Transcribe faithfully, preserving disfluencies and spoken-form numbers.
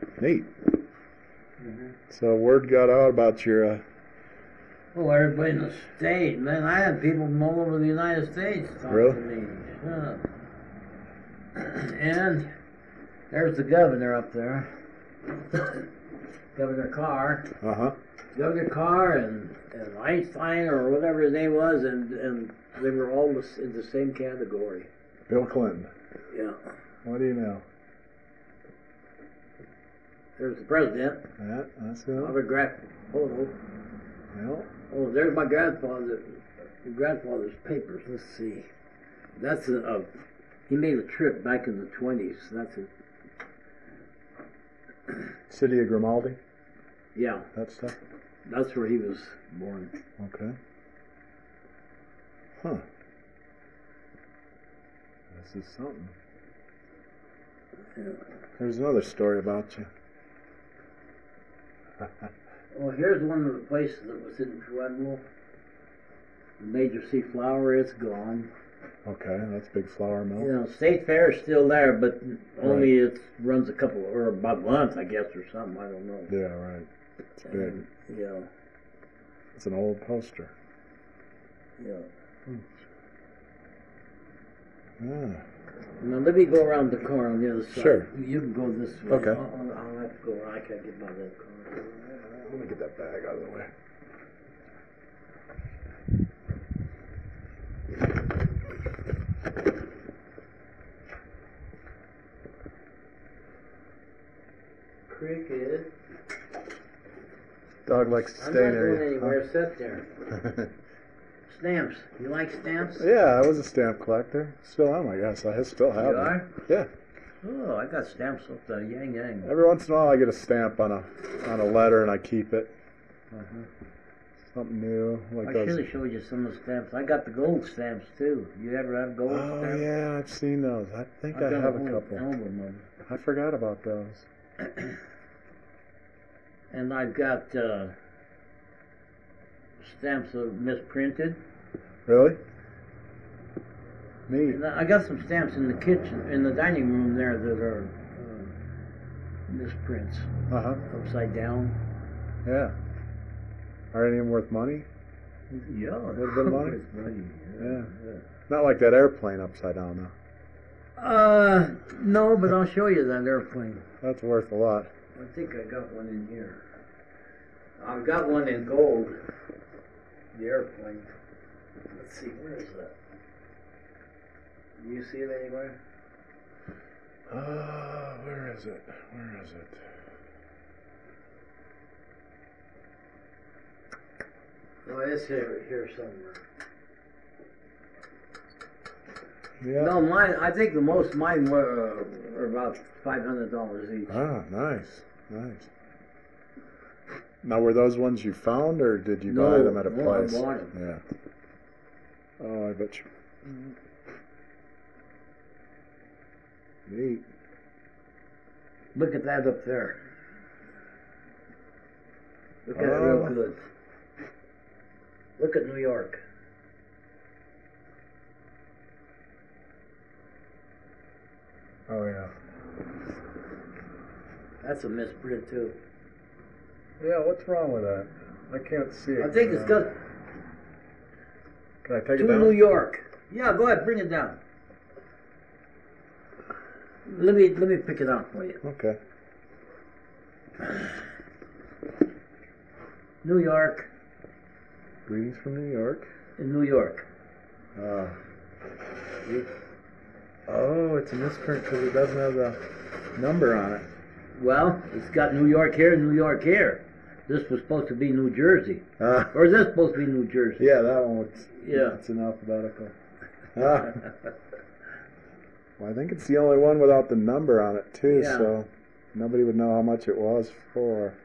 Neat. Mm-hmm. So word got out about your. Uh, Well, everybody in the state, man. I had people from all over the United States talk Really? to me. Yeah. And there's the governor up there. Governor Carr. uh huh. Governor Carr and, and Einstein or whatever his name was, and, and they were all in the same category. Bill Clinton. Yeah. What do you know? There's the president. Yeah, that's it. Autograph photo. Well, Oh, there's my grandfather. My grandfather's papers. Let's see. That's a, a. He made a trip back in the twenties. That's it. City of Grimaldi. Yeah, That stuff. that's where he was born. Okay. Huh. This is something. Yeah. There's another story about you. Well, here's one of the places that was in Pueblo. The Major C Flour. It's gone. Okay, that's Big Flour Mill. You know, State Fair is still there, but only it runs a couple or about a month, I guess, or something. I don't know. Yeah, right. It's big. And, yeah, It's an old poster. yeah. Yeah. Now let me go around the corner on the other side. Sure. You can go this way. Okay. I'll, I'll have to go around. I can't get by that corner. Let me get that bag out of the way. Cricket. Dog likes to I'm stay not near going you. anywhere. Sit there. Stamps. You like stamps? Yeah, I was a stamp collector. Still am, I guess. I still have You them. are? Yeah. Oh, I got stamps up the Yang Yang. Every once in a while, I get a stamp on a on a letter, and I keep it. Uh-huh. Something new, like I those. should have showed you some of the stamps. I got the gold stamps too. You ever have gold Oh stamps? yeah, I've seen those. I think I've I got have a whole couple. album of them. I forgot about those. And I've got uh, stamps that are misprinted. Really? Neat. And I got some stamps in the kitchen, in the dining room there that are uh, misprints, Uh huh. upside down. Yeah. Are any of them worth money? Yeah, A little bit of money? It's money. Yeah. Not like that airplane upside down though. Uh, no, but I'll show you that airplane. That's worth a lot. I think I got one in here. I've got one in gold. The airplane. Let's see, where is that? Do you see it anywhere? Ah, where is it? Where is it? Oh, it's here, here somewhere. Yeah. No, mine. I think the most mine were uh, are about five hundred dollars each. Ah, nice, nice. Now, were those ones you found, or did you No, buy them at a no, I place? bought 'em. Yeah. Oh, I bet you. Neat. Look at that up there. Look at it Oh. real good. Look at New York. Oh yeah. That's a misprint too. Yeah. What's wrong with that? I can't see it. I think it's got Can I take to it down? New York. Yeah, go ahead, bring it down. Let me let me pick it up for you. Okay. New York, Greetings from New York. in New York. Uh, oh, it's a misprint because it doesn't have the number on it. Well, it's got New York here, New York here. This was supposed to be New Jersey, Uh, or is this supposed to be New Jersey? yeah, that one looks. Yeah. It's in alphabetical. Ah. Well, I think it's the only one without the number on it too, Yeah. so nobody would know how much it was for.